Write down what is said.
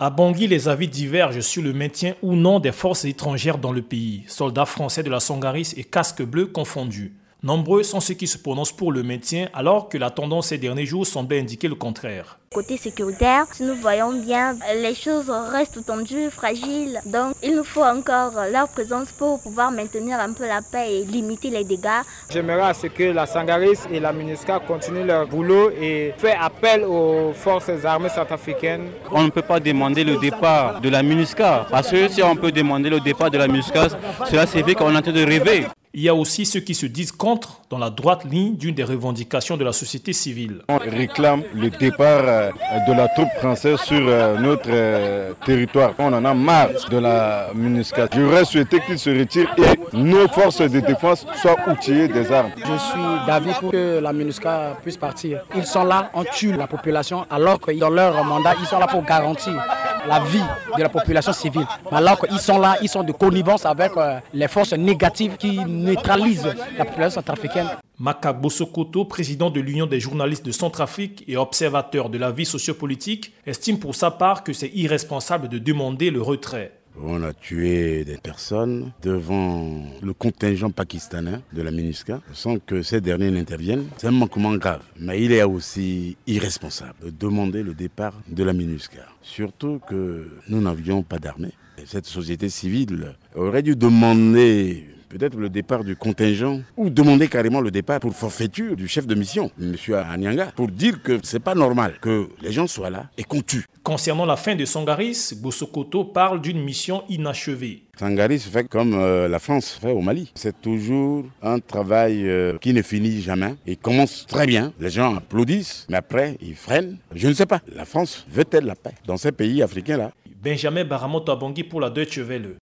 À Bangui, les avis divergent sur le maintien ou non des forces étrangères dans le pays, soldats français de la Sangaris et casques bleus confondus. Nombreux sont ceux qui se prononcent pour le maintien alors que la tendance ces derniers jours semblait indiquer le contraire. Côté sécuritaire, si nous voyons bien, les choses restent tendues, fragiles. Donc il nous faut encore leur présence pour pouvoir maintenir un peu la paix et limiter les dégâts. J'aimerais à ce que la Sangaris et la MINUSCA continuent leur boulot et faire appel aux forces armées centrafricaines. On ne peut pas demander le départ de la MINUSCA parce que si on peut demander le départ de la MINUSCA, cela signifie qu'on est en train de rêver. Il y a aussi ceux qui se disent contre dans la droite ligne d'une des revendications de la société civile. On réclame le départ de la troupe française sur notre territoire. On en a marre de la MINUSCA. J'aurais souhaité qu'il se retire et nos forces de défense soient outillées des armes. Je suis d'avis pour que la MINUSCA puisse partir. Ils sont là, on tue la population alors que dans leur mandat, ils sont là pour garantir la vie de la population civile. Alors qu'ils sont là, ils sont de connivence avec les forces négatives qui neutralisent la population centrafricaine. Maka Bosokoto, président de l'Union des journalistes de Centrafrique et observateur de la vie sociopolitique, estime pour sa part que c'est irresponsable de demander le retrait. On a tué des personnes devant le contingent pakistanais de la MINUSCA sans que ces derniers n'interviennent. C'est un manquement grave, mais il est aussi irresponsable de demander le départ de la MINUSCA. Surtout que nous n'avions pas d'armée. Cette société civile aurait dû demander peut-être le départ du contingent ou demander carrément le départ pour forfaiture du chef de mission, M. Anyanga, pour dire que c'est pas normal que les gens soient là et qu'on tue. Concernant la fin de Sangaris, Bosokoto parle d'une mission inachevée. Sangaris fait comme la France fait au Mali. C'est toujours un travail qui ne finit jamais. Il commence très bien, les gens applaudissent, mais après ils freinent. Je ne sais pas, la France veut-elle la paix dans ces pays africains-là? Benjamin Baramoto à Bangui pour la Deutsche Welle.